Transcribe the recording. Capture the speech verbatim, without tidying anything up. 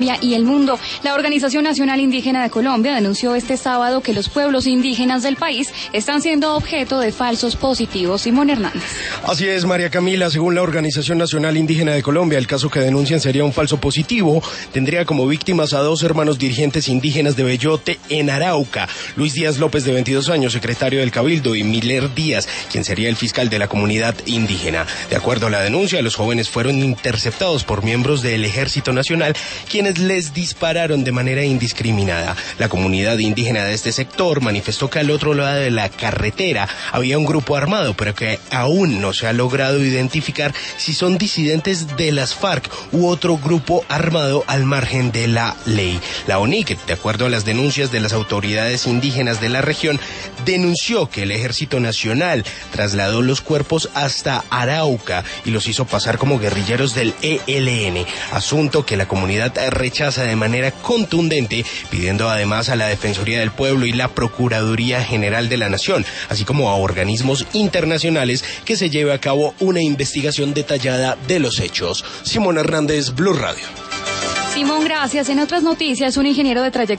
Y el mundo. La Organización Nacional Indígena de Colombia denunció este sábado que los pueblos indígenas del país están siendo objeto de falsos positivos. Simón Hernández. Así es, María Camila. Según la Organización Nacional Indígena de Colombia, el caso que denuncian sería un falso positivo. Tendría como víctimas a dos hermanos dirigentes indígenas de Bellote, en Arauca. Luis Díaz López, de veintidós años, secretario del Cabildo, y Miller Díaz, quien sería el fiscal de la comunidad indígena. De acuerdo a la denuncia, los jóvenes fueron interceptados por miembros del Ejército Nacional, quienes les dispararon de manera indiscriminada. La comunidad indígena de este sector manifestó que al otro lado de la carretera había un grupo armado, pero que aún no se ha logrado identificar si son disidentes de las FARC u otro grupo armado al margen de la ley. La O N I C, de acuerdo a las denuncias de las autoridades indígenas de la región, denunció que el Ejército Nacional trasladó los cuerpos hasta Arauca y los hizo pasar como guerrilleros del E L N, asunto que la comunidad rechaza de manera contundente, pidiendo además a la Defensoría del Pueblo y la Procuraduría General de la Nación, así como a organismos internacionales, que se lleve a cabo una investigación detallada de los hechos. Simón Hernández, Blue Radio. Simón, gracias. En otras noticias, un ingeniero de trayectoria